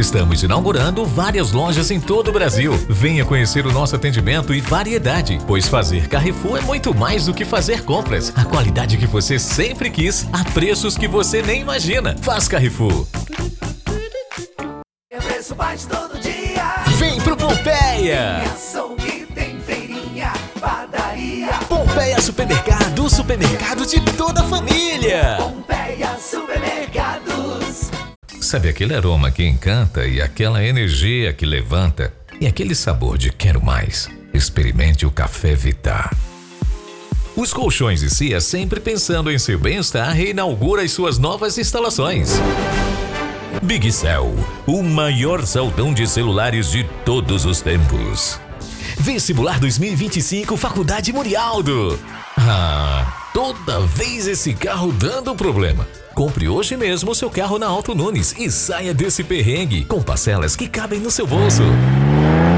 Estamos inaugurando várias lojas em todo o Brasil. Venha conhecer o nosso atendimento e variedade, pois fazer Carrefour é muito mais do que fazer compras. A qualidade que você sempre quis, a preços que você nem imagina. Faz Carrefour. Preço baixo todo dia. Vem pro Pompeia! Tem açougue, tem feirinha, padaria. Pompeia Supermercado, o supermercado de toda a família. Pompeia Supermercados. Sabe aquele aroma que encanta e aquela energia que levanta e aquele sabor de quero mais? Experimente o Café Vittar. Os Colchões e Cia, sempre pensando em seu bem-estar, reinaugura as suas novas instalações. Big Cell, o maior saldão de celulares de todos os tempos. Vestibular 2025, Faculdade Murialdo. Toda vez esse carro dando problema. Compre hoje mesmo o seu carro na Auto Nunes e saia desse perrengue com parcelas que cabem no seu bolso.